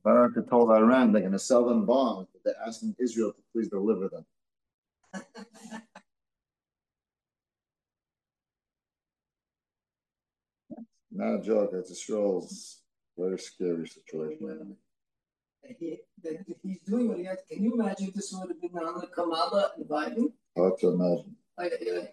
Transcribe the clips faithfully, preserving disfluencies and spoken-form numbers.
America told Iran they're going to sell them bombs, but they're asking Israel to please deliver them. Not a joke. It's Israel's very scary situation. He, that he's doing what he has. Can you imagine this would have been on the Kamala and Biden? Hard to imagine. I, I,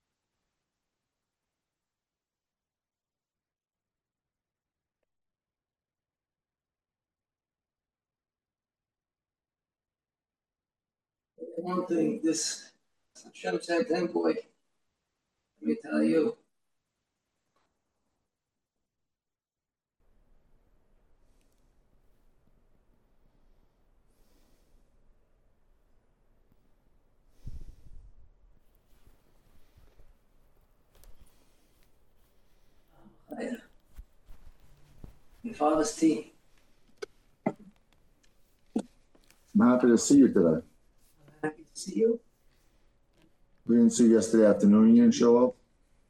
One thing, this Hashem sent envoy, let me tell you. Your father's tea. I'm happy to see you today. I'm happy to see you. We didn't see you yesterday afternoon. You didn't show up?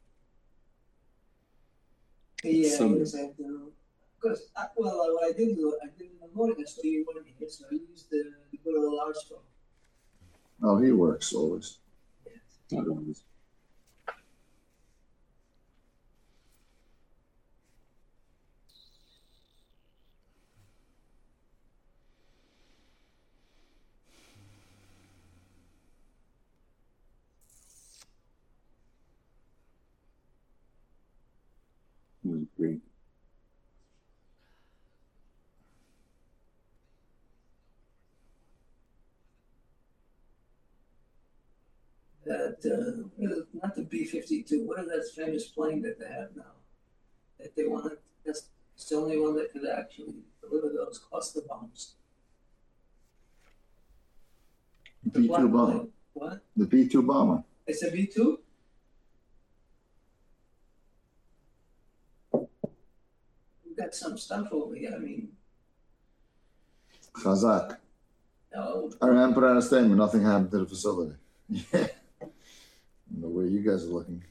Yeah, it was afternoon. Because, well, what I did do, I did in the morning, I saw you weren't here, so I used the, the good old large phone. Oh, he works always. Yes. Not always. Was great. That, uh, not the B fifty-two, what is that famous plane that they have now? That they want to, that's it's the only one that could actually deliver those cluster bombs. B two bomber. Plane. What? The B two bomber. It's a B two? We've got some stuff over here, I mean, Chazak. no, Iran put out a statement. Nothing happened to the facility. Yeah. The way you guys are looking.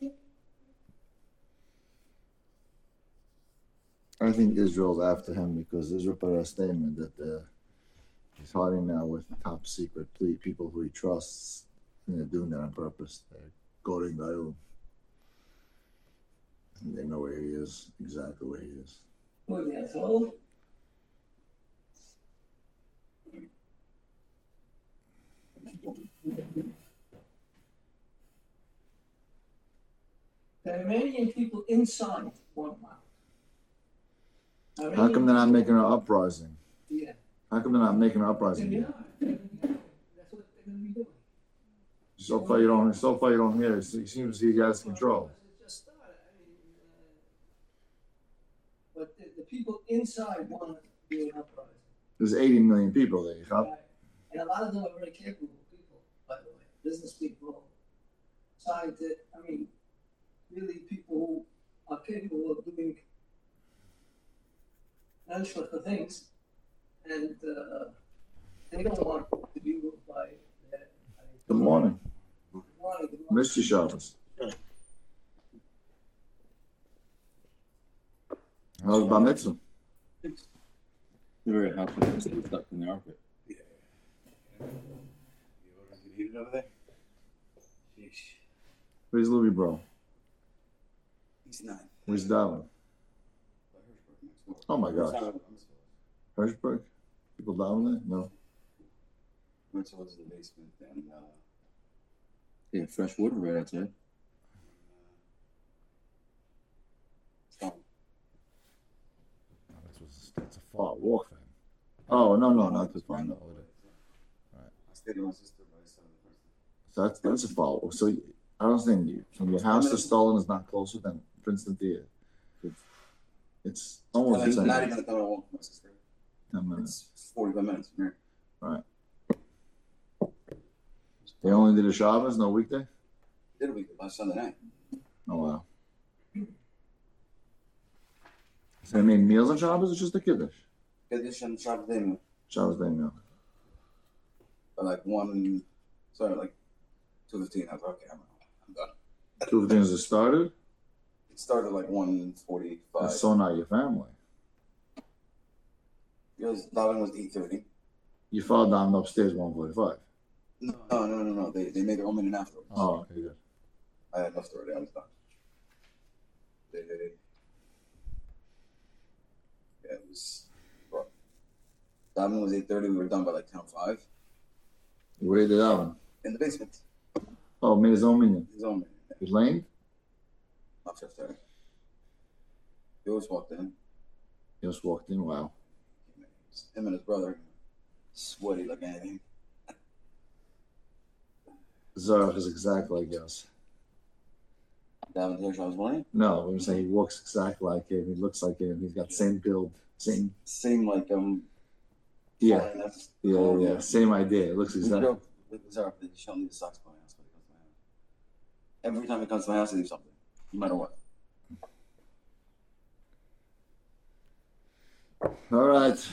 I think Israel's after him because Israel put out a statement that uh, he's hiding now with top secret people who he trusts. And they're doing that on purpose. They're goading Gail. And they know where he is, exactly where he is. what the asshole? The Iranian people inside want mile. How come they're not making an uprising? Yeah. How come they're not making an uprising? Yeah. That's what they're gonna be doing. So far you don't. So far you don't hear. It seems he has control. It just started. I mean, uh, but the, the people inside want to do an uprising. There's eighty million people there. Huh? Right. And a lot of them are very capable people, by the way. Business people, scientists, I mean, really people who are capable of doing unshlicka things, and uh, they don't want to be ruled by their. Good morning. Good morning. Good morning. Mister Shabbos. How's Bar Mitzvah? They're very happy to stay stuck in the armpit. Yeah. You heat it over there? Sheesh. Where's Louis, bro? He's not. Where's Darwin? Oh my gosh. Hirschberg? People down there? No. Went towards the basement and uh, yeah, fresh water right outside. Oh, that's, was, that's a far walk for him. Oh, no, no, not too far. No. I stayed with my sister, but I saw the person. So that's, that's a far walk. So I don't think you, from your house to Stalin is not closer than Princeton Theater. It's almost Not the even, same. not even a time I walk with my sister. ten minutes. It's forty-five minutes from here. Right. They only did a Shabbos, no weekday? Did a week last Sunday night. Oh, wow. So they made meals on Shabbos or just the Kiddush? Kiddush and Shabbos day meal. Shabbos day meal. But like one, sorry, like two fifteen. I was like, okay, I'm, I'm done. Two things that started? It started like one forty-five. That's so not your family. It was Davin was eight thirty. You followed down upstairs one forty-five. No, no, no, no, no. They they made their own minute afterwards. Oh, okay, good. I had left already. I was done. They they. they yeah, it was. Bro. Davin was eight thirty. We were done by like ten oh five. Where did that one? In the basement. Oh, made his own minion. His own minute. His lane? Not fifth thirty. He always walked in. He just walked in. Wow. Him and his brother, sweaty like anything. Zarek is exactly like us. Davin here, I was morning. No, we were saying he walks exactly like him. He looks like him. He's got the same build, same. Same like um. Yeah, that's- yeah, oh, yeah. Same idea. It looks We exactly. joke with Zarek that he shall leave the socks by my house when he comes to my house. Every time he comes to my house, he leaves something, no matter what. All right.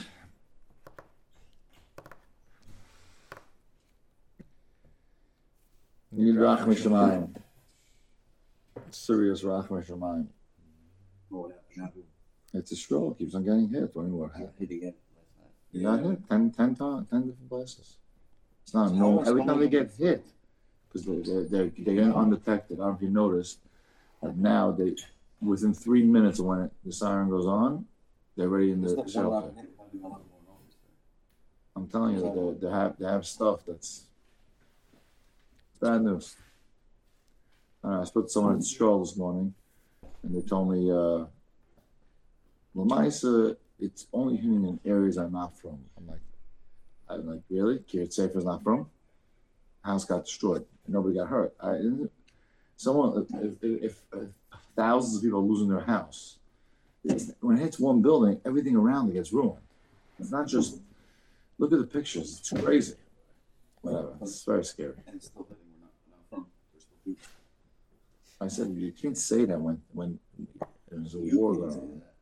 You need Rachmi Shemayim. Serious Rachmi Shemayim. What happened? It's a stroke. Keeps on getting hit. When you I hit again last night. You got hit ten, ten times, ten different places. It's not How normal. much Every time longer they get hit, because they, they're, they're, they're getting undetected. I don't know if you noticed. Like now, they within three minutes of when it, the siren goes on, they're already in There's the not one shelter. lot of hit, one lot going on. I'm telling you, that they, they have they have stuff that's bad news. Uh, I spoke to someone at Stroll this morning, and they told me, uh, Lamaisa, it's only hitting in areas I'm not from. I'm like, I'm like, really? Kiryat Sefer's not from? House got destroyed. Nobody got hurt. I, someone, if, if, if, if thousands of people are losing their house, it's, when it hits one building, everything around it gets ruined. It's not just, look at the pictures. It's crazy. Whatever. It's very scary. And it's still hitting. We're not, we're not from. We're still people. I said, you can't say that when, when there's a You war can going say on. that.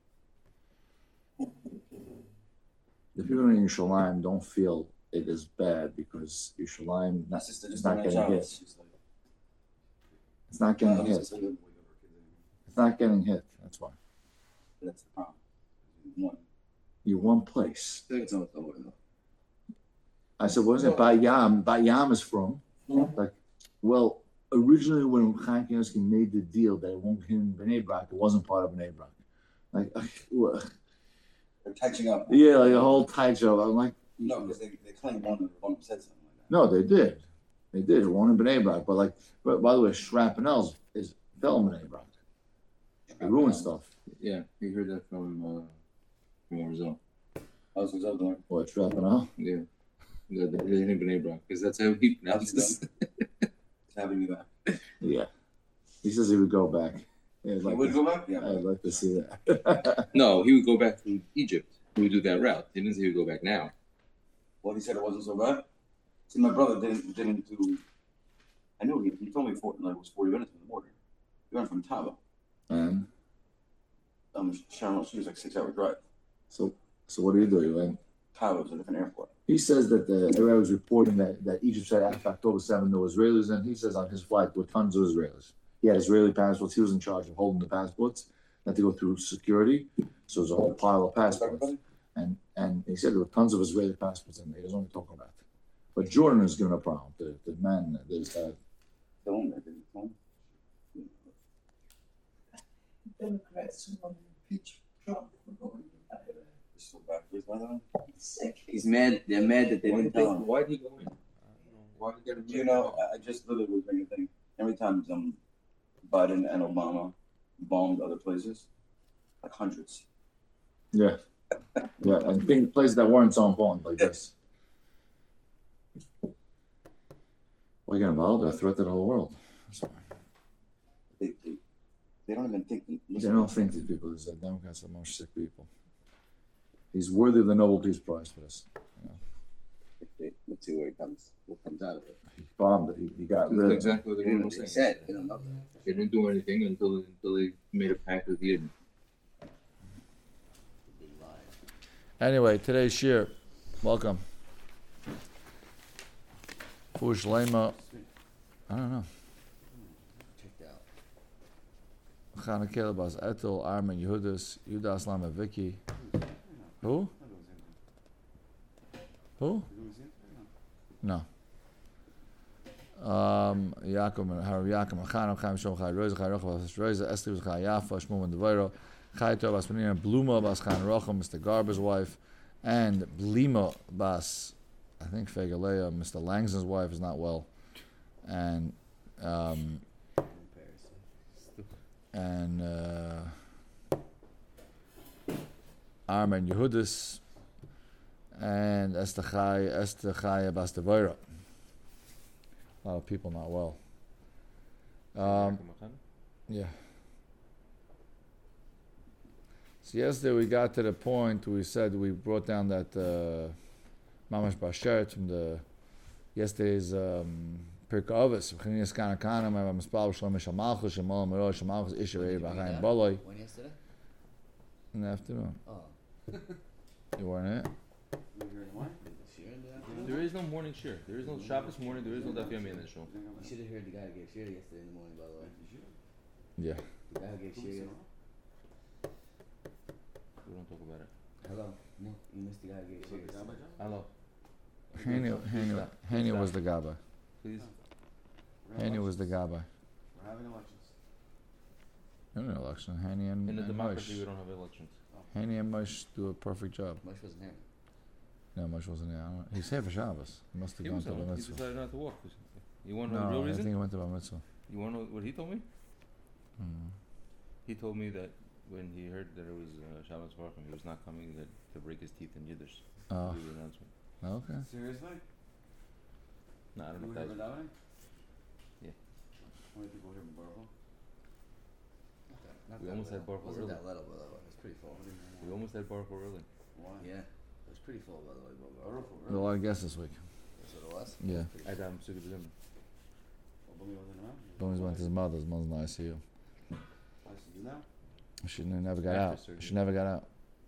The people in Yerushalayim don't feel it is bad because Yerushalayim My not, sister it's just not got a getting job. hit. She's like, It's not getting "Oh, hit. this is a little boy over kids anymore." It's not getting hit. That's why. That's the problem. One. You're one place. I think it's not the way though. I said, what is it? Bat Yam. Bat Yam is from. Like, well, originally when Chaim Kanievsky made the deal that it won't hit in Bnei Brak, it wasn't part of Bnei Brak. Like, well, They're catching up. yeah, like a whole tight show. I'm like, No, because they, they claim one of one said something like that. no, they did. They did. It won in Bnei Brak. But like, but by the way, Shrapnel's is fell in Bnei Brak. They ruined stuff. Yeah, you heard that from uh, from Arizona. I was result doing. What, Shrapnel? Yeah, the the the Bnei Brak, because that's how he pronounces it. It's having me back. Yeah. He says he would go back. Yeah, I'd You like would to- go back? Yeah. I'd like to see that. No, he would go back to Egypt. He would do that route. He didn't say he would go back now. Well, he said it wasn't so bad. See, my brother didn't didn't do. I knew he, he told me for, like, it was forty minutes from the border. He went from Tava. And Um, Sharon, she was like six hour drive. so, so what do you do? You went? Tava was a different airport. He says that the area was reporting that, that Egypt said after October seventh there were Israelis, and he says on his flight there were tons of Israelis. He had Israeli passports. He was in charge of holding the passports. Had to go through security, so there's a whole pile of passports. Everybody? And and he said there were tons of Israeli passports in there. He doesn't want to talk about it. But Jordan is giving a problem. The the man, there's uh, The owner didn't tell him. Democrats want to impeach Trump for going to Iran. He's so backwards, by the way. He's sick. He's mad. They're mad that they Why didn't did tell him. why did he go in? I don't know. Why did he get You know, I- I just literally was thinking thing. Every time um, Biden and Obama bombed other places, like hundreds. yeah, yeah, and think places that weren't so important like this. Why are you gonna bother? They're a threat to the whole world. That's why. They, they, they don't even think. They don't think these people. These Democrats are the most sick people. He's worthy of the Nobel Peace Prize for this. They, let's see where he comes. What comes out of it. He bombed it. He, he got That's rid of it. exactly what They the didn't was they saying. said. They don't know that. They didn't do anything until until they made a pact with the Eden. Anyway, today's shir. Welcome. Fush Lema. I don't know. Chana Kelebas Etel, Armin Yehudis, Yudas Lama Vicky. Who? Who? No. Um, Yaakov, Harav Yaakov, Machano, Chaim Shom, Chai Rosa, Chai Rocha, Bas Rosa, Esther, Bas Chai Yafa, Shmuel and Devairo, Chai Tov, Bas Penina, Bluma, Bas Chan Rocha, Mister Garber's wife, and Blima, Bas, I think Fegalea, Mister Langston's wife is not well, and, um, and, uh, Armen Yehudis, and Esther Chai, Esther Chai, Bas Devairo. A lot of people not well. Um, yeah. So yesterday we got to the point we said we brought down that uh, Mamash Bashert from the yesterday's um, Pirkei Avos. V'chinias kana kana ma mispal shalom shamalchus shemal mero shamalchus isher eir b'chaim boloi. When yesterday? In the afternoon. Oh. You weren't it? There is no morning shir. There is no Shabbos morning. There is no Daf Yomi in the show. You should have heard the guy who gave shir yesterday in the morning, by the way. Yeah. The guy who gave shir yesterday. We don't talk about it. Hello. No, you missed the guy who gave shir yesterday. Hello. Hani, Hani, Hani was the Gabbai. Please. Hani was the Gabbai. We're having elections. No, no election. Hani and, In a and democracy, Moshe. we don't have elections. Hani and Moshe do a perfect job. Moshe wasn't here. No, Moshe wasn't there. I don't, he's here for Shabbos. He must have He gone was to the on. He mitzvah. decided not to walk. You want to know the No, real I reason? think he went to Bar Mitzvah. You want to know what he told me? Mm. He told me that when he heard that it was uh, Shabbos Baruch, he was not coming that, to break his teeth in Yiddish. Oh, Do the announcement. okay. Seriously? No, I don't You know were if here that's... for davening? Yeah. How many people were here from Baruch? Not that, not We that almost had little. Baruch Wasn't early. that little, by the way. It was pretty full. We almost had Baruch early. Why? Yeah. It was pretty full, by the way. But Baruch, There were a lot of guests this week. that's what it was? Yeah. Pretty I full. am sick of him. Well, Bumi wasn't around? Bones went to his mother's. Mother's in the I C U. I see you now. She n- never got After out. surgery. She never got out.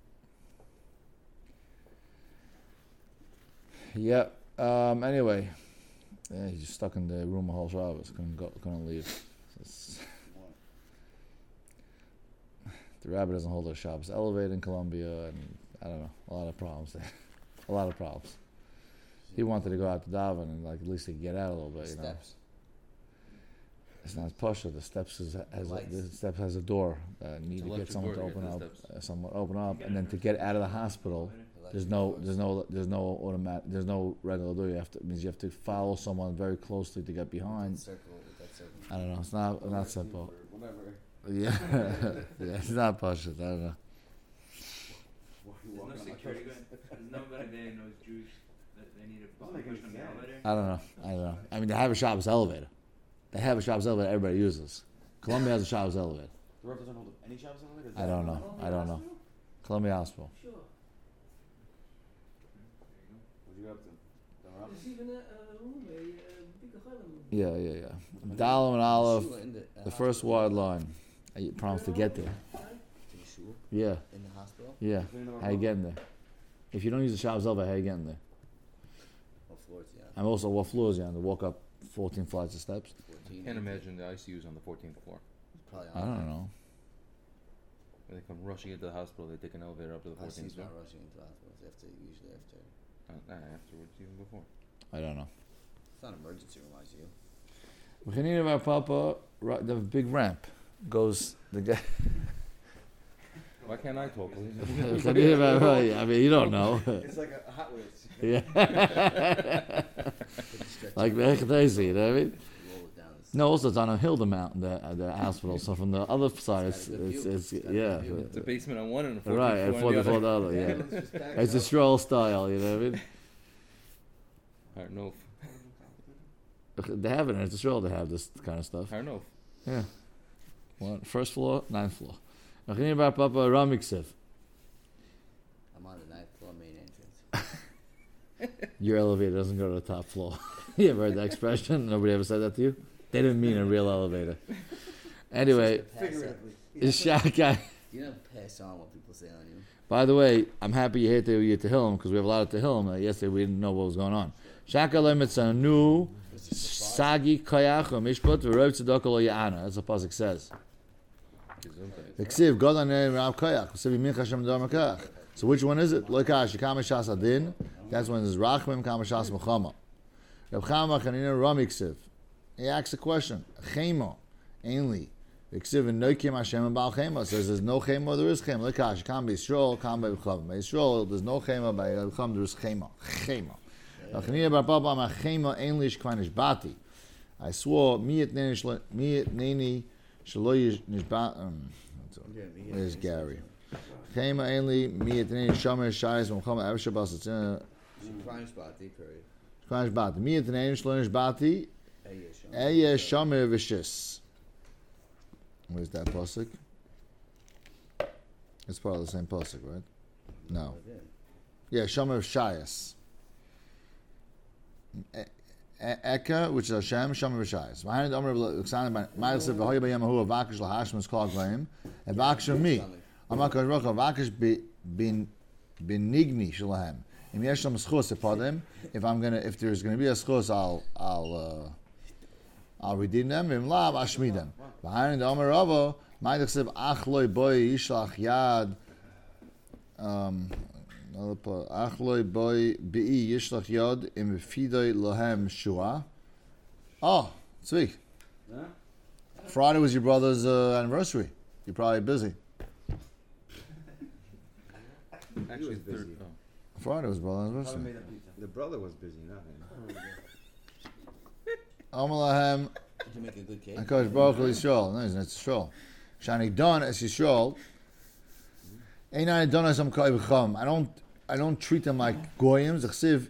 Yeah. Um, anyway, yeah, he's just stuck in the room a whole Shabbos. Couldn't go. Couldn't leave. It's- Why? the rabbi doesn't hold a Shabbos elevator in Colombia, and I don't know. A lot of problems there. a lot of problems. He wanted to go out to daven and like at least he could get out a little bit. You know. Steps. It's not Pasha. The steps is, has a, Lights. the steps has a door. Uh, need It's to get electric someone to door to open get up. to the steps. Uh, someone open up, and then to get out of the hospital, there's Electric no, doors. there's no, there's no automatic, there's no regular door. You have to it means you have to follow someone very closely to get behind. Circle with that circle. I don't know. It's not not simple. Or whatever. Yeah, yeah. It's not Pasha. I don't know. Why you There's walking no on my security toes? guard. There's nobody there who knows Jews that they need a Doesn't make push any on the sense. elevator. I don't know. I don't know. I mean, they have a Shabbos elevator. They have a Shabbos elevator everybody uses. Columbia has a Shabbos elevator. The ref doesn't hold up any Shabbos elevator? Is I that- don't know. I don't know. Columbia Hospital. Sure. What'd you get up to? Don't rob? There's even a, a room, a, uh big Chalim room. Yeah, yeah, yeah. Dalam and Aleph, Shul in the, uh, the first wide line. I promised to get there. To the shul Yeah, in the hospital. yeah. Clean the How you room. getting there? If you don't use the Shabbos elevator, how you getting there? What floor is he on? I'm also what floor is you on? To walk up fourteen flights of steps? fourteen. Can't imagine the I C U's on the fourteenth floor. Probably I on don't there. know. When they come rushing into the hospital, they take an elevator up to the I C fourteenth U's floor. not rushing into the hospital. It's after, usually after. Uh, nah, afterwards, even before. I don't know. It's not an emergency room, I C U. Beginning of our Papa, right, the big ramp goes. The guy. Why can't I talk, please? Beginning of our- I mean, you don't know. It's like a Hot Wheels. Yeah. Put the stretcher Like on, the Echatesi, you know what I mean? roll it down. It's- No, also it's on a hill, the mountain, the, uh, the hospital. So from the other side, it's, It's got a good it's, view. it's, It's got a yeah. good view. It's a basement on one and a fourteenth Right, and floor on for the the, other. for the other, yeah. Let's just back It's a up. stroll style, you know what I mean? Harnof. They have it, and it's a stroll to have this kind of stuff. Harnof. Yeah. One, first floor, ninth floor. Beginning of our Papa, Ramiksiv. I'm on the ninth floor main entrance. Your elevator doesn't go to the top floor. You ever heard that expression? Nobody ever said that to you? They didn't mean a real elevator. Anyway, Just to pass up. Figuratively. it's Shaka. You don't pass on what people say on you. By the way, I'm happy you're here to you're Tehillim because we have a lot of Tehillim. Uh, yesterday we didn't know what was going on. Shaka lemitzanu It's just a bar. sagi koyach mishpat v'rov tzedakah lo ya'ana. That's what Pasuk says. The ksiv godan rav koyach. So which one is it? Loikash shikam shas adin That's when there's Rachmim Kamashas Mechama. Reb Chama Chanina Ramiksiv. He asks a question. Chema, ainly. Iksiv and Noikim Hashem and Baal Chema. Says there's no Chema, there is Chema. Lekash, Kam be Yisrael, Kam be B'chav. By Yisrael, there's no Chema, by B'chav, there is Chema. Chema. Chanina Bar Papa Ma Chema, ainly Shkvanish Bati. I swore, mi et neni shlo- mi et neni shelo yish nishba. Um, Where's Gary? Chema ainly mi et neni shomer shayis v'mchama avsha basatzina. Shkvanish Bati, period. Shkvanish Bati. Mi et neni shlo nishbati. Eye Shomer. Eye shomer v'shis. Where's that pasuk? It's part of the same pasuk, right? No. Yeah, shomer shayis. Eka, which is Hashem, Shomer v'shayis. V'hayin d'omer v'l'uksana b'ma'ilsev v'hoy b'yem ahu avakish l'hashim is called gleim. Avakish of me. Amakash Baruch avakish bin benigni shalahem. Im yesh lam schus epadim. If I'm gonna, if there's gonna be a schus, I'll, I'll, uh, I'll redeem them. Im lav ashmid them. V'hayin d'omer ravo ma'ilsev ach loy boy yishlach yad. Um. Achloi boy bi yishlach yod im fidei lohem shua. Oh, Tzvi. Yeah? Friday was your brother's uh, anniversary. You're probably busy. Actually, busy. third. Oh. Friday was brother's anniversary. The brother was busy, not him. Amalahem Did you make a good cake? Akash Baruch Hu Yisrael. No, it's Yisrael. Shani Don es Yisrael. Ein I Don es am Kai B'cham. I don't. I don't treat them like goyim. Zechsiv.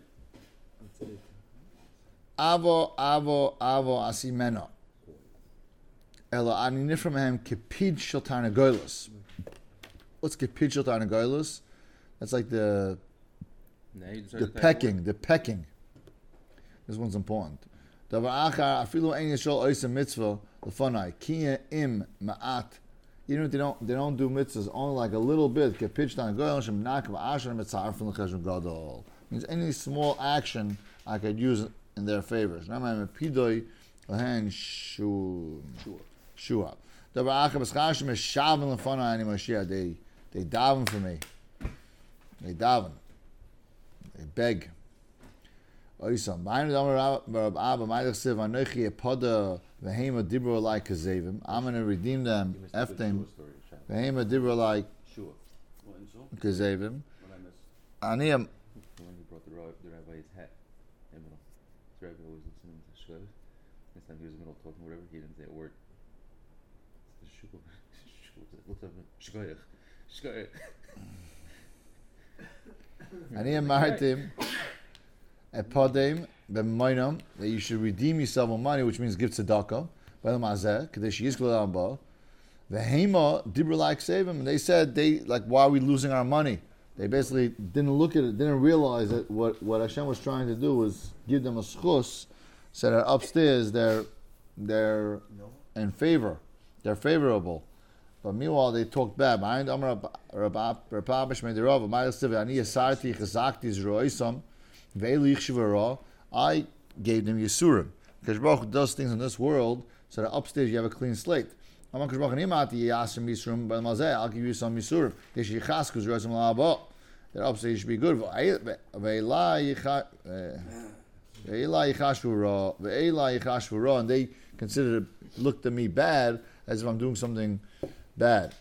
Avo, avo, avo, asimeno. Elo ani nifram hem kepid shel tarnagolos. What's kepid shel tarnagolos? That's like the Now you the decided to pecking, the pecking. This one's important. Davar achar afilu ein yishol oisem mitzvah lefonai kiya im ma'at. Even if they don't, they don't do mitzvahs, only like a little bit. Kepid shel tarnagolos shem nakav asher mitzar from the cheshon gadol. Means any small action I could use in their favors. Ramay mepidoi lahen shu shua. Davar achar b'schashim is shavim lefonai ani Moshiach. They they daven for me. They daven. They beg. Oisam. B'aynu damar Rab Abba Ma'ilach Siv Anochi Epoda V'heima Dibro Alai Kazevim. I'm going to redeem them. You missed a good Eftem. Shua story, Shaq. V'heima Dibro Alai Sure. What in Shul? Kazevim. What I missed? Ani am. The one who brought the, rabbi, the rabbi's hat. In the middle. The rabbi always listening to Shua. Next time he was in the middle talking whatever, he didn't say a word. It's the Shua. Shua. What's up? Shkoyach. Shkoyach. Ani am Martim. Epodim B'moinam. That you should redeem yourself on money, which means give tzedakah. B'elam Azeh. Kadesh Yizkul Amba. V'heima Dibro Alai Kazevim. And they said, they like, why are we losing our money? They basically didn't look at it, didn't realize that what, what Hashem was trying to do was give them a schus, so that upstairs they're they're in favor, they're favorable. But meanwhile they talked bad. I gave them Yisurim. Because Baruch Hu does things in this world so that upstairs you have a clean slate. I'll give you some Yisurim. That upstairs you should be good. And they considered, looked at me bad as if I'm doing something bad.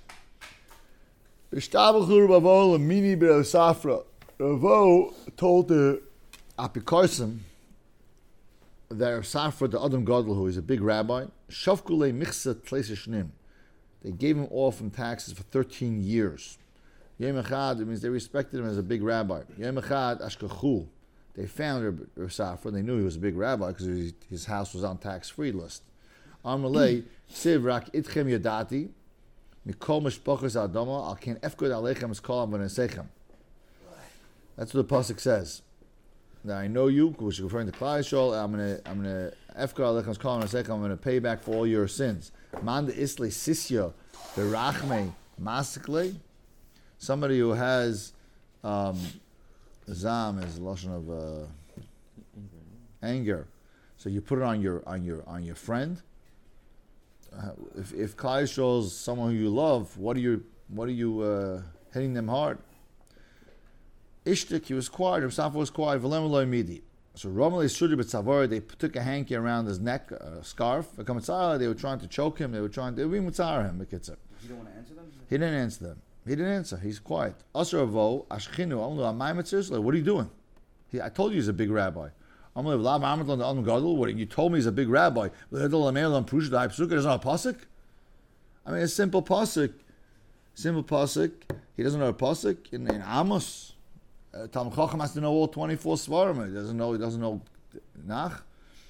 Ravo told the Apikarsim that Rav Safra, the Adam Gadol, who is a big rabbi, Shavkule Michsa Tlesishnim. They gave him off from taxes for thirteen years. Yom Echad, it means they respected him as a big rabbi. Yom Echad Ashkachu. They found Rav Safra. They knew he was a big rabbi because his house was on tax-free list. Amalei Siv Rak Itchem Yadati Mikol Mishpachas Adama Al Ken Efkod Alechem Eskol Avanesechem. That's what the pasuk says. Now I know you, which is referring to Klal Yisrael. I'm gonna, I'm gonna Efkod Alechem Eskol Avanesechem. I'm gonna pay back for all your sins. Manda Isle Sisya Berachme Masikle. Somebody who has um, zam is a lotion of uh, anger, so you put it on your on your on your friend. Uh, if if Klal Yisrael is someone who you love, what are you what are you uh, hitting them hard? Ishtik, he was quiet. Rav Safra was quiet. V'lem lo midi. So Romalei Sudi b'tzavor, they took a hanky around his neck, a scarf. They were trying to choke him. They were trying to, they were mutzar him. You don't want to answer them? He didn't answer them. He didn't answer. He's quiet. Asher avo ashchinu amlu amaymitzers. Like, what are you doing? He, I told you he's a big rabbi. Amlu v'lav amatlan the alm gadol. What you told me he's a big rabbi? There's not a pasuk. I mean, a simple pasuk. Simple pasuk. He doesn't know a pasuk in, in Amos. Uh, Talmud Chacham has to know all twenty-four svarim. He doesn't know. He doesn't know nach.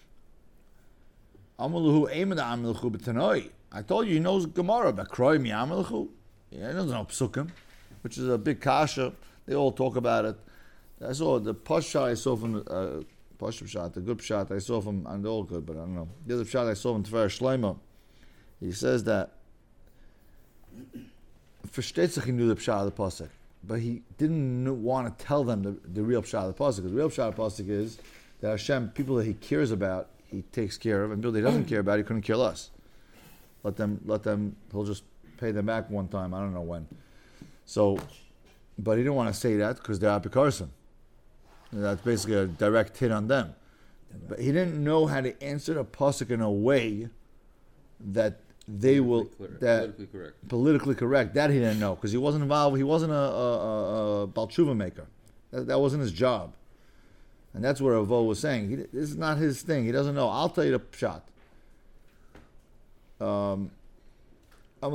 Amaluhu emad amelchu b'tanoi. I told you he knows Gemara, but kroy mi amelchu. Yeah, he doesn't know psukim, which is a big kasha. They all talk about it. I saw the posh shot I saw from uh, posh shot, the good shot I saw from, and they're all good, but I don't know. The other shot I saw from Tver Shlomo. He says that versteht sich he knew the pshat of the pasuk, but he didn't kn- want to tell them the, the real pshat of the pasuk. Because the real pshat of the pasuk is that Hashem, people that He cares about, He takes care of, and people that He doesn't care about, He couldn't kill us. Let them, let them. He'll just pay them back one time. I don't know when. So, but He didn't want to say that because they're apikarsim. That's basically a direct hit on them. But He didn't know how to answer the pasuk in a way that they will Politically clear- that politically correct. politically correct. That he didn't know because he wasn't involved. He wasn't a, a, a, a Baal Tshuva maker. That, that wasn't his job, and that's where Avo was saying he, this is not his thing. He doesn't know. I'll tell you the pshat. Um, I'm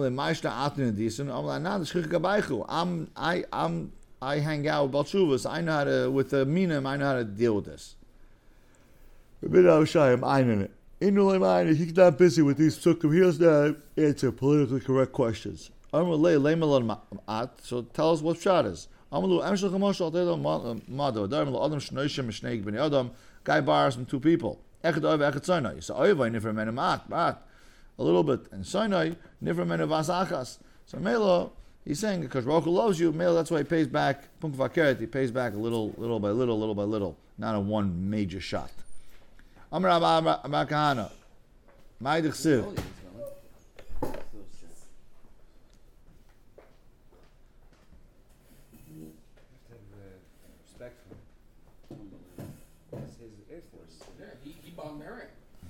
I'm I I'm I hang out with Baal Tshuvas. I know how to with the minim. I know how to deal with this. A bit of shy. I'm in it. He's not busy with these psukim. He doesn't uh, answer politically correct questions. So tell us what pshat is. Guy borrows from two people. A little bit. And Sinai, nifra menu vasachas. So Melo, he's saying because Baruch Hu loves you, Melo, that's why he pays back. He pays back a little, little by little, little by little, not in one major shot. Amar Abba Abba Kahana, Ma'idich Siv. Respect for him. That's his Air Force. Yeah, he, he bombed Mary.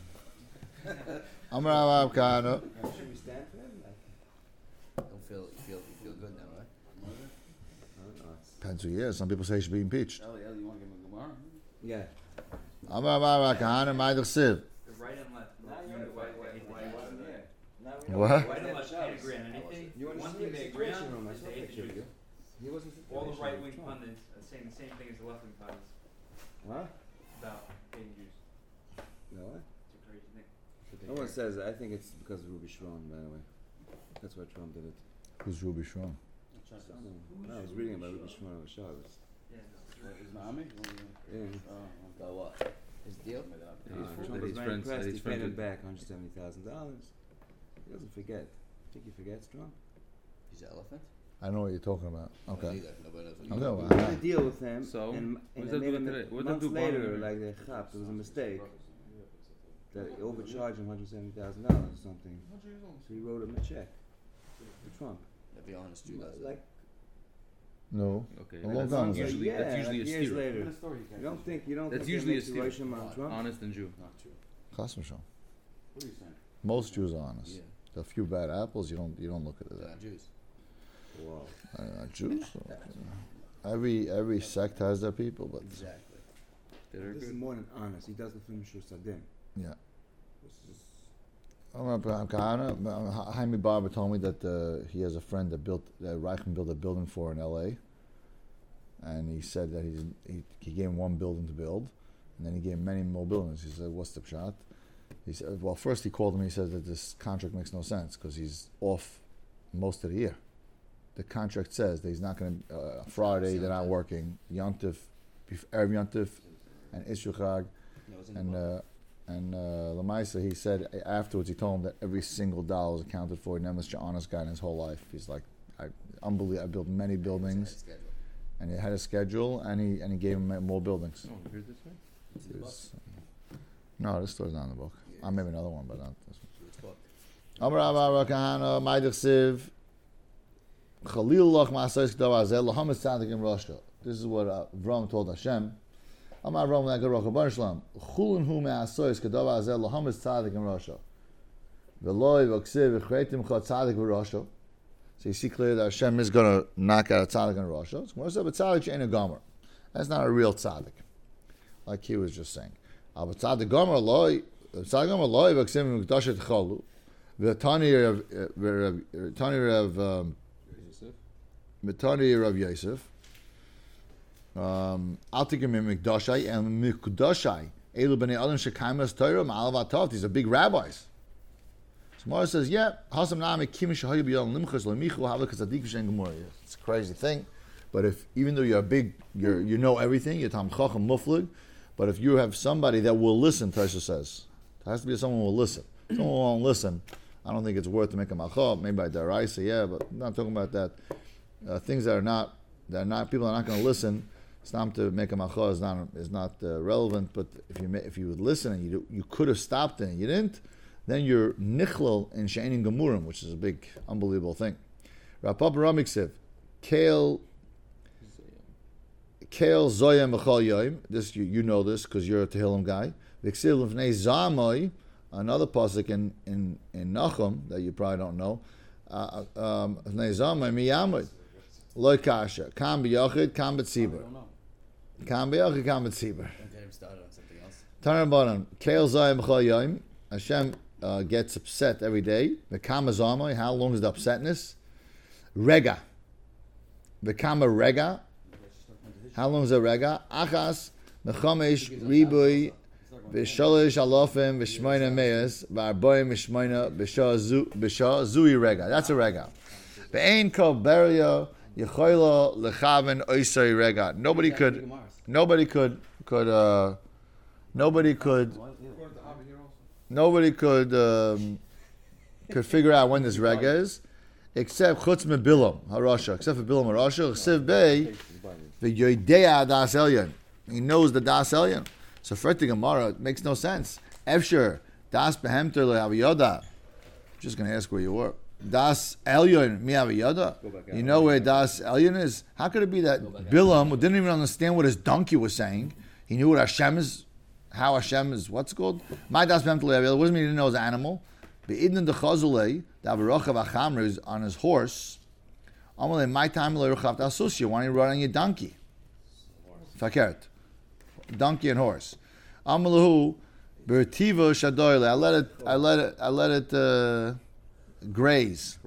Amar Abba Kahana. Should we stand for him? Like, Don't feel feel feel good now, right? I don't know. It's- Depends who he is. Some people say he should be impeached. Ellie, Ellie, you want to give him a Gemara? Yeah. Amar Abba Kahana, Ma'idich Siv. The right and left. Now you're Why- the why- white, why- white, why- white, why- white, yeah. Now we What? know Right and left Shabbos. can't agree on anything. You want One to thing see they the agree situation room? on I is saw they a hate picture of Jews. you. He wasn't All the situation right with wing Trump. pundits are saying the same thing as the left wing pundits Huh? about hating Jews. No, what? It's a crazy thing. No one says that. I think it's because of Ruby Schwan, by the way. That's why Trump did it. Who's Ruby Shrum? I don't know. No, I was reading about Ruby Schwan on the show. It was- Yeah, no. What, is Miami? Yeah. Oh, About what? His deal? made that up. Yeah, Uh, he's fr- Trump that was he's very friends- that impressed. he's He friends paid him with- back one hundred seventy thousand dollars. He doesn't forget. Think he forgets Trump? He's an elephant? I know what you're talking about. Okay. Neither. Nobody knows what Okay, you well, He I did a know. deal with him, So, and, what and does they that made do it today? a What does month that do later, Barnum? like they chapped. It was a mistake. That he overcharged him one hundred seventy thousand dollars or something. So he wrote him a check to Trump. To be honest, you guys. Like, No. Okay, A long that's time not ago. usually yeah, that's usually like a years steer. later. What a story you You don't think you don't That's think usually a that makes steer. Rosh Hashanah Trump? Honest and Jew. Not true. Chas v'shalom. What are you saying? Most Jews are honest. Yeah. There are a few bad apples. You don't. You don't look at it They're that. not Jews. Wow. Uh, Jews. Every every sect has their people, but Exactly. That are This is good. more than honest. He does the film Shur Sadim. yeah. This is Amar Abraham Kahana, uh, Jaime Barber told me that uh, he has a friend that built that Reichman built a building for in L A. And he said that he's, he he gave him one building to build, and then he gave him many more buildings. He said, "What's the shot?" He said, "Well, first he called him. He said that this contract makes no sense because he's off most of the year. The contract says that he's not going to uh, Friday. They're not working. Yontif, Erev Yontif, and Isru Chag, No, it's in the and book. uh, and uh, Lamaisa. He said afterwards. He told him that every single dollar was accounted for. He never was an honest guy in his whole life. He's like, I unbelievable. I built many buildings, It's schedule. and he had a schedule, and he and he gave him more buildings. Oh, here's this one. It's in the book. There's, um, no, this story's not in the book. Yeah. Uh, maybe another one, but not this one. It's book. Amar Abba Kahana, Maidich Siv, Chalil Lach Ma'aseh K'dav Azel, Lahamet Tzadik in Rosh. this is what uh, Avram told Hashem. Amar Avram le'Akarocha Bar Shalom. Chulun hu me'asois kadava azel lahamis tzadik in Rasha. V'loi v'ksiv v'chreitim cha tzadik v'Rasha. So you see clearly that Hashem is going to knock out a tzaddik in Rasha. It's more so, but tzaddik she'ein a gomer. That's not a real tzaddik, like he was just saying. But tzaddik gomer loi, tzaddik gomer loi v'ksiv v'mukdashet chalu. V'tani Rav, V'tani Rav, um, V'tani Rav Yosef. Um, Altikim Mikdashai and Mikdashai. Elu b'nei adam shekaimas Torah ma'alav atov. These are big rabbis. So Mara says, yeah, Hasam na'ame kim shahayu b'yom limchus lo'michu havak tzaddik v'shen gemura. It's a crazy thing, but if even though you're big, you're you know everything, you're tam chacham muflig, but if you have somebody that will listen, Taisha says, there has to be someone who will listen. If someone won't listen, I don't think it's worth to make a malchah. Maybe by deraisa, yeah, but I'm not talking about that. Uh, things that are not that are not people are not going to listen. It's not to make a malchah is not is not uh, relevant. But if you if you would listen and you do, you could have stopped it and you didn't, then you're nichlal in she'enim gemurim, which is a big, unbelievable thing. Rapap Ramiksiv, Kale, Kale Zoyam B'chol Yoim. This you, you know this because you're a Tehillim guy. V'ksiv L'fnei Zamoi, another pasuk in in in Nachum that you probably don't know. Uh, um, L'fnei Zamoi miyamod loy kasha kam b'yachid kam b'tzibur. Kam b'yachid kam b'tzibur. Don't get him started on something else. Taran Banan, Kale Zoyam B'chol Yoim. Hashem uh, gets upset every day. V'kama Zamoi, how long is the upsetness? Rega. V'kama rega. How long is the rega? Achas, mechamesh, ribui, v'shalish alofim, v'shmoina meis, v'arboim v'shmoina, b'shah zui rega. That's a rega. V'ein kol beria, yechoilo lechaven oisai rega. Nobody could, nobody could, could, uh, nobody could, nobody could, um, could figure out when this rega is, except chutz me bilam harasha, except for bilam harasha, chsiv bey, v'yoidea das elyon. He knows the das elyon. So for the Gemara, it makes no sense. Efsher das behemter le'aviyoda. Just going to ask where you were. Das elyon mi aviyoda. You know where das elyon is? How could it be that Bilam, who didn't even understand what his donkey was saying, he knew what Hashem is, how Hashem is, what's it called? My das behemter le'aviyoda. What does it mean he didn't know his animal? Be'idin dechazulei, the avarochav achamr is on his horse. Amalei, my time le'ruchav ta'asusia. Why don't you run on your donkey? Fakert. Donkey and horse. Amalahu bertiva shadoyle. I let it. I let it. I let it uh, graze.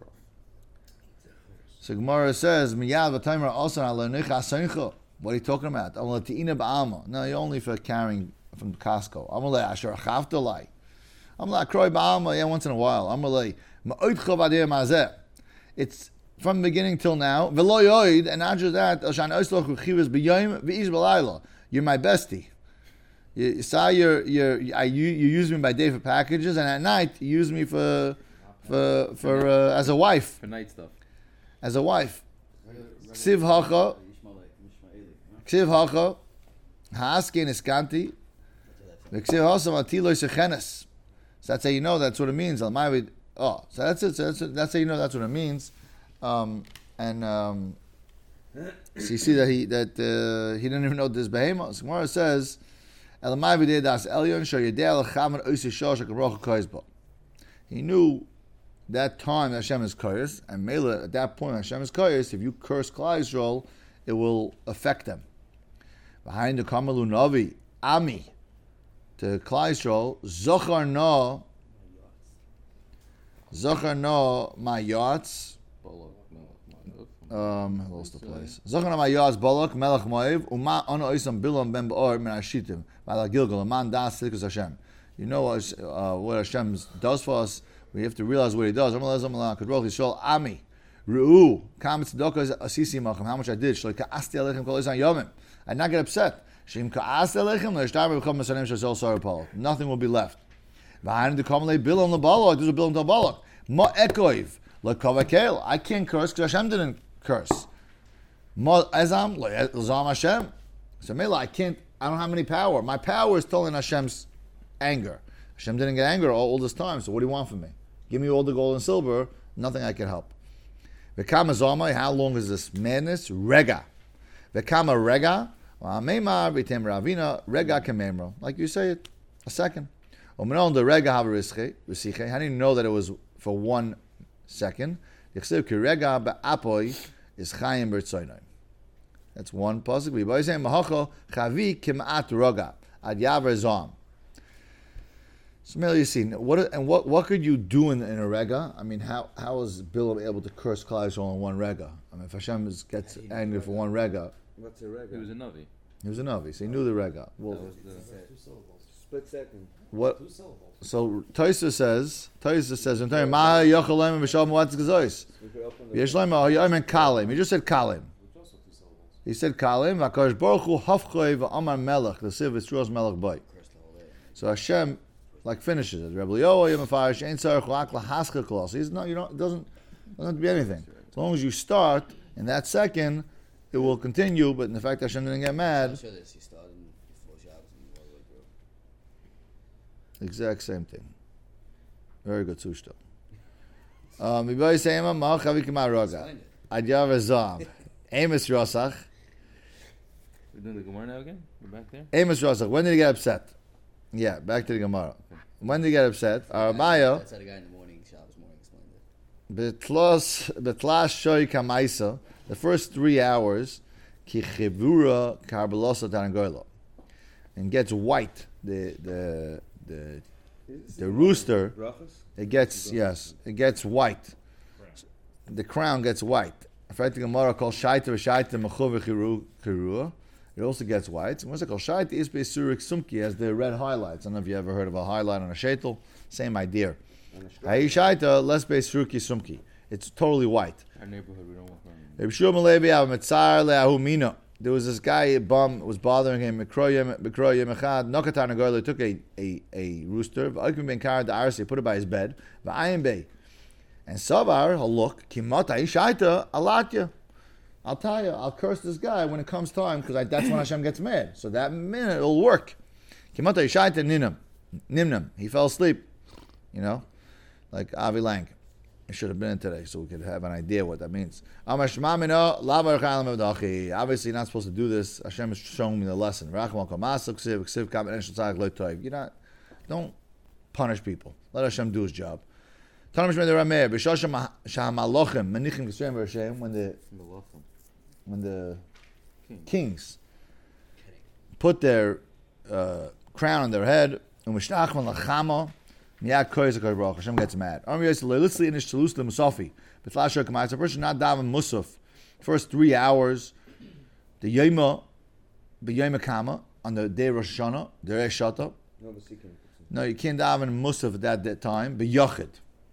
So Gemara says, "Miyav v'taimer also alenicha asencha." What are you talking about? Amalatina ba'alma. No, you're only for carrying from Costco. Amalei asher chavdalai. Amalei kroy ba'alma. Yeah, once in a while. Amalei ma'od chavadeh mazeh. It's from the beginning till now. V'lo yoid, and not just that. Oshan oisloch u'chivas b'yom v'ish b'layla. You're my bestie. You, you saw your your I, you you use me by day for packages, and at night you use me for for for uh, as a wife. For night stuff. As a wife. Ksiv hacha. Ksiv hacha. Haaskin iskanti. Ksiv hasam atilo sechenes. So that's how you know that's what it means. Oh, so that's it. So that's it. That's how you know that's what it means. Um, and um, so you see that he that uh, he didn't even know this behemoth. Gemara says, "Elamai v'dei das elyon shoyedei lechamer oisi shosh akarocha koizba." He knew that time Hashem is koyes, and Mela at that point Hashem is koyes. If you curse Klal Yisrael, it will affect them. Behind the kamalu navi ami to Klal Yisrael zochar no zochar no my yachts. Um, I lost the place. Zochar my yachts balak melech moev uma ono oisam bilam ben baor min ashitim v'ala gilgal man das tzidkus Hashem. You know what, uh, what Hashem does for us. We have to realize what He does. Ami, Ru'u, Kam Tzedakah Asisi Machem. How much I did? Shloi Ka'asti Alechem Kol Izan Yomim. I did not get upset. Shim Ka'asti Alechem Le'Shtar B'Chom Mesanim Shazol Sarapal. Nothing will be left. V'Hayin Dekom Le Bilam LeBalak. This is Bilam LeBalak. Ma Ekoiv LeKavakel. I can't curse because Hashem didn't curse. Ma Ezam LeZam Hashem. So Mela, I can't. I don't have any power. My power is telling Hashem's anger. Hashem didn't get angry all, all this time. So what do you want from me? Give me all the gold and silver. Nothing I can help. V'kama zama. How long is this madness? Rega. Bekama rega, Meimar Bitem Ravina, rega kememro. Like you say it, a second. Omenon the rega have risiche. How do you know that it was for one second? Yechsev ki rega be'apoi is chayim b'rtzoynoi. That's one possibly. But I say mahacho chavi kimat roga ad yaver zom. So, Mel, you see, what and what what could you do in, in a rega? I mean, how how is Bilam able to curse Klal Yisrael in one rega? I mean, if Hashem is, gets angry for one rega, What's a rega? He was a Navi. he was a Navi, so he knew the rega. Well, That was the. Split second. what? So Taisa says, Taisa says, "In time, Ma Yochalem v'Shalom Watz Gezois." We could open the Yeshlaim Ha'yom Kalim. He just said Kalim. He said Kalim. V'Akadosh Baruch Hu Hafchoi v'Amar Melech. The Siv Yisroel's Melech Boy. Curse the whole day. So Hashem like finishes it. Rebbe Yoel Yom Farish Ein Tzarich Lak Lahaska Klos. He's not. You don't. It doesn't. Doesn't have to be anything. As long as you start in that second, it will continue. But in the fact Hashem didn't get I'm mad, sure this. He started before Shabbos and all the way through. exact same thing. Very good sushta. Um, Mibai Seima Ma'al Chavi K'ma Roga. Explained it. Ad Yav Zam. Amos Rosach. We're doing the Gemara now again? We're back there? Amos Rosach. When did he get upset? Yeah, back to the Gemara. When did he get upset? Aramaya. That's how the guy in the morning, Shabbos morning, explained it. Betlas Betlas Shoy Kamaisa. The first three hours, Ki Chivura Karbalosa Tarangoylo. And gets white. The the the the rooster. Brachas? It gets yes, it gets white. The crown gets white. In fact, the Gemara calls shaita v'shaita mechuv v'chirua. It also gets white. What's it called? Shaita is besurik sumki, has the red highlights. I don't know if you ever heard of a highlight on a shaitel. Same idea. And a Hayi shaita less besuruki sumki. It's totally white. Our neighborhood, we don't walk around. Reb Shmuel Levi av mitzar le'ahu mina. There was this guy, a bum, was bothering him. Mikroyim echad nokatan agoylo took a a a rooster. V'akim ben kar the arsi put it by his bed. V'ayim bei. And Savar, he'll look, Kimata Ishaita, Alatya. I'll tell you, I'll curse this guy when it comes time, because that's when Hashem gets mad. So that minute it'll work. Kimata Ishaita Ninam. Nimnam. He fell asleep. You know? Like Avi Lang. It should have been in today, so we could have an idea what that means. Obviously, you're not supposed to do this. Hashem is showing me the lesson. You not, don't punish people. Let Hashem do his job. When the when the kings put their uh, crown on their head, Hashem gets mad. A person not daven musaf first three hours, the yema, the yema kama on the day of Rosh Hashanah, the Rosh Hashanah. No, but seeking. No, you can't daven musaf at that, that time. But yachid.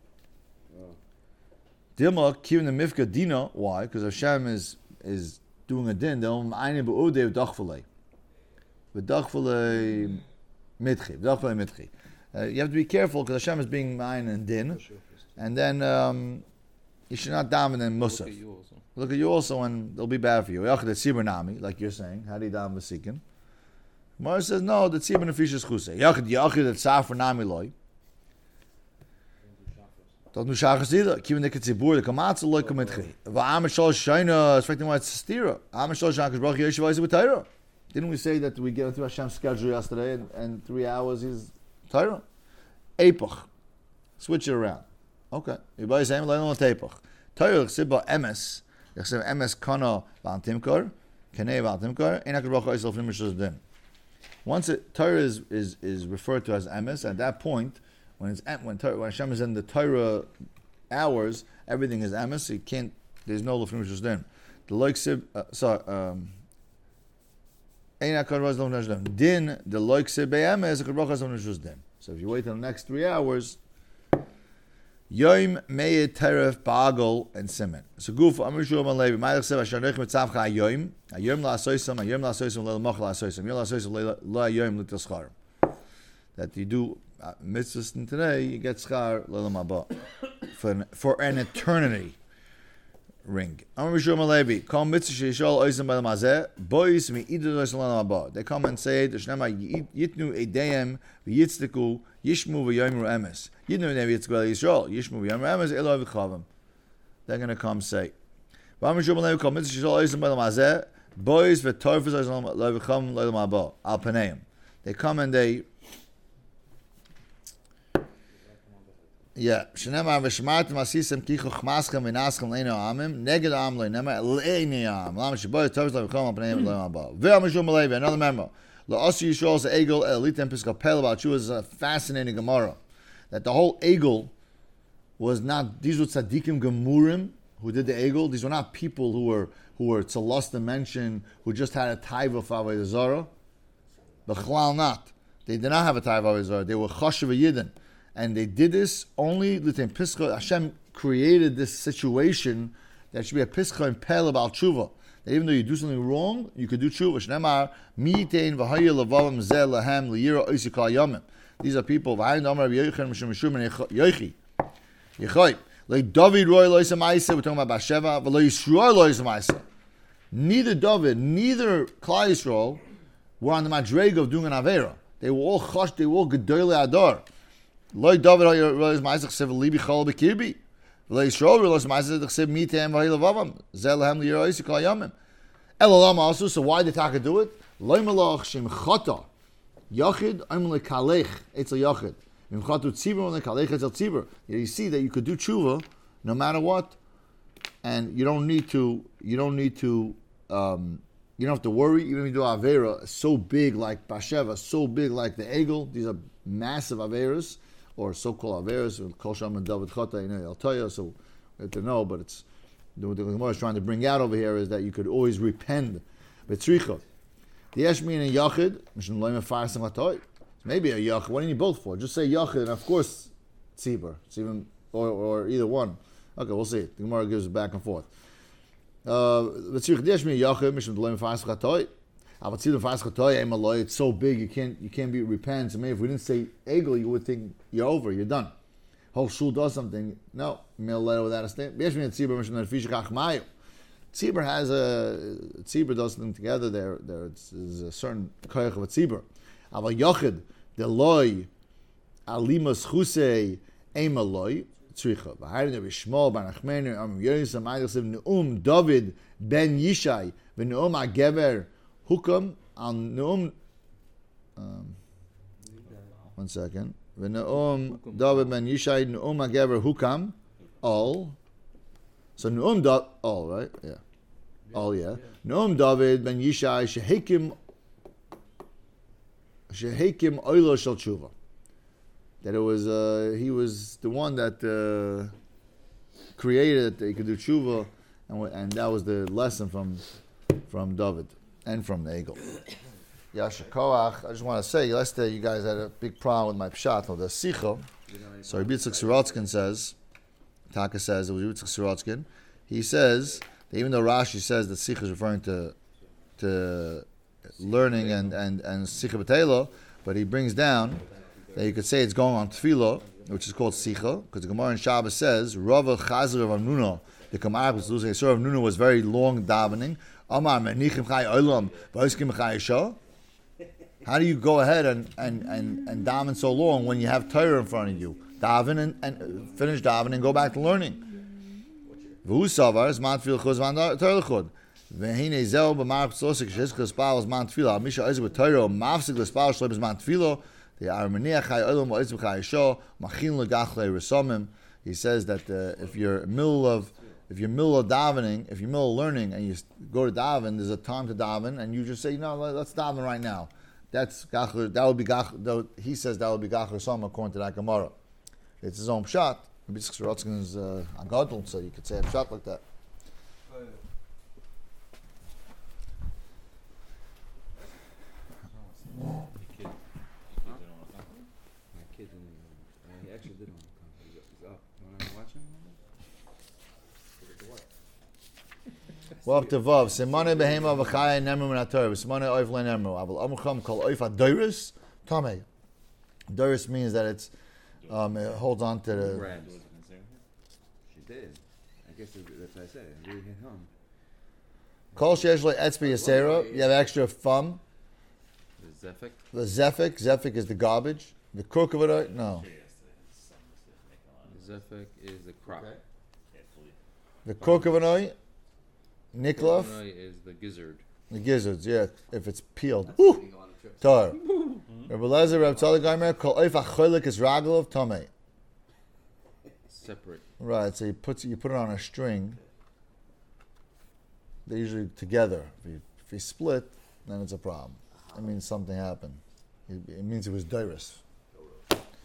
Dilma kivin the mifka dina. Why? Because Hashem is is doing a din. They'll eine beode dachvulei, with dachvulei mitchi, dachvulei mitchi. You have to be careful because Hashem is being mine and din, and then um, you should not daven in musaf. Look at you also. Look at you also, and they'll be bad for you. Yachid tzibur nami, like you're saying. How do you daven v'sikin? Gemara says no. The tzibur nefishas chusei. Yachid yachid at safar nami loy. Don't do shachas either. Kivin the kitzibur the kamatz loy kamitchi. Va'am shol shayna expecting why it's stira. Am shol shachas baruch yeshiva is with Torah. Didn't we say that we get into Hashem's schedule yesterday, and, and three hours is Torah? Epoch. Switch it around. Okay. Everybody saying learn on Epoch. Torah chsibah emes. Chsibah emes kana v'antimkar. Kanei v'antimkar. Enak baruch yisrael fnim mishus din. Once it, Torah is, is is referred to as emes, at that point, when it's when, Torah, when Hashem is in the Torah hours, everything is emes. So you can't. There's no lefnim mishus din. The like sib. Uh, sorry. Um, Din the like sib emes. The baruch yisrael mishus din. So if you wait till the next three hours, Yom Me'ed Teref Ba'agol and Simen. So Guf Amrishu Aman Levi. Ma'alech Sev Asher Nech Mitzavcha Hayom. Hayom La'asoysam. Hayom La'asoysam. Le'el Moch La'asoysam. Hayom La'asoysam. Le'el Hayom L'Teschar. That you do uh, mitzvahs today, you get schar Le'el Mabah for an, for an eternity ring. Amrishu Aman Levi. Kol mitzvah she'yishol oizam b'el mazeh. Bois mi'idu oizam Le'el Mabah. They come and say, the Shnema Yitnu Edeim v'yitztiku Yishmu v'yoyimru emes. Yidnu nevi yitzgol Yisrael. Yishmu v'yoyimru emes eloi v'chavim. They're going to come say, V'amrishu b'levi kol mitzvah shishol oizim b'el mazeh. Boys v'torfus lo v'cham lo ma'abo al paneim. They come and they. Yeah, Shnema v'shmartem asisem kichu chmaschem v'naschem leino amim neged am lo nema leini am lam shboy torfus lo v'cham al paneim lo ma'abo. Ve'amishum alevi, another member. The Osi Yisrael's Egel Elitem Piskapel about you is a fascinating Gemara. That the whole Egel was not, these were tzaddikim gemurim who did the Egel. These were not people who were who were to lost dimension, who just had a taiva of Avodah Zarah. B'chlal not. They did not have a taiva of Avodah Zarah. They were choshev yidden. And they did this only, Litem Piska, Hashem created this situation that should be a Piska and Pel about tshuva. That even though you do something wrong, you could do tshuva. Shnemar, mitein v'haya levavam zeh lahem liyira oisi kol yomim. These are people, v'hayin damar Rabbi Yochanan mishum mishum and Yochi. Yechoy. Like David roy lo yisam aisa, we're talking about Bathsheba, v'lo Yisroel lo yisam aisa. Neither David, neither Klal Yisrael were on the madrega of doing an avera. They were all chosh, they were all gedolei adar. Lo David roy lo yisam aisa, chsev libi chol bekirbi. V'lo Yisroel lo yisam aisa, chsev mitein v'haya levavam zeh lahem liyira oisi kol yomim. Elalama also, so why did Taka do it? Lo malach shem chata. Yachid, I'm like kalech, it's a yachid. You see that you could do tshuva no matter what, and you don't need to. You don't need to. Um, you don't have to worry. Even if you do avera so big like Bathsheba, so big like the Egel. These are massive averas, or so-called averas. Kol Sham and David Chata, you know, I'll tell you. So we have to know, but it's what the Gemara is trying to bring out over here is that you could always repent. Betzricha, the Yeshmin and Yachid, Mishum Loim Farsim Hatoy. Maybe a yachid. What do you need both for? Just say yachid, and of course, tzibur. It's even or or either one. Okay, we'll see. The Gemara gives it back and forth. It's so big you can't you can't be repent. So maybe if we didn't say egel, you would think you're over, you're done. Whole shul does something. No, mail letter without a stamp. Tzibur has a tzibur does something together. There, there is a certain koyach of a tzibur. Aval yachid. The loy alimas chusei emaloi tzricha. V'hayrin Rabbi Shmuel bar Nachmani Am Yosef Ma'asav Neum David ben Yishai v'Neum Agever Hukam al Neum. Um, one second. V'Neum David ben Yishai Neum Agever Hukam all. So Neum David all right yeah all yeah Neum David ben Yishai shehekim. Shehekim Oilo Shel Tshuva. That it was uh, he was the one that uh, created that he could do tshuva, and and that was the lesson from from David and from the Egel. Yasher Koach. I just want to say, yesterday you guys had a big problem with my pshat of the sicha. So Rabbi Yitzchak Sorotzkin says, Taka says it was Rabbi Yitzchak Sorotzkin. He says that even though Rashi says that sicha is referring to to learning and and and Sicha B'Teila, but he brings down that you could say it's going on Tefillah, which is called Sicha, because the Gemara in Shabbos says Rava Chazer of Amnuna, the Gemara was losing. Surah of Amnuna was very long davening. Amar Menichim Chai Olam V'Oskim Chai Yisha. How do you go ahead and and and and daven so long when you have Torah in front of you? Daven and, and finish davening and go back to learning. V'hu Savar is Matfil Chuz Van Torah Chud. V'hine zel b'marach tzosik shezchus spal is man tefillah. Misha oiz b'toiro mafsik l'spal shleb is man tefillah. The armeniach hay olam oiz b'chai yisho machin l'gachle resomim. He says that uh, if you're middle of if you're middle of davening, if you're middle of learning, and you go to daven, there's a time to daven, and you just say, no, let's daven right now. That's gachle. That would be gachle. He says that would be gachle resomim according to that Gemara. It's his own pshat. Maybe Sorotzkin is uh, agadol, so you could say a pshat like that. My kid didn't even. Uh, he actually did want to come. He's, he's up. You want to watch him? Well, up to Vav. Simone behema v'chaya nemru min haTorah. Simone oif le nemru. Aval amucham kol oif hadoris. Tamei. Doris means that it's um, it holds on to the. Rams. She did. I guess that's what I said. It really hit home. Kol sheyesh lo etzbe yasera. You have extra thumb. The Zefik. The Zefik. Zefik is the garbage. The crook of it, no. The Zefik is the crop. The crook of an eye. Niklaf. Korbanoi is the gizzard. The gizzards, yeah, if it's peeled. Woo! Tar. Rabbi Lezer, Rabbi Tzadok Gaimer, kol oif acholik is raglov tamei. Separate. Right, so you put you put it on a string. They're usually together. If you, if you split, then it's a problem. It means something happened. It, it means it was dirus.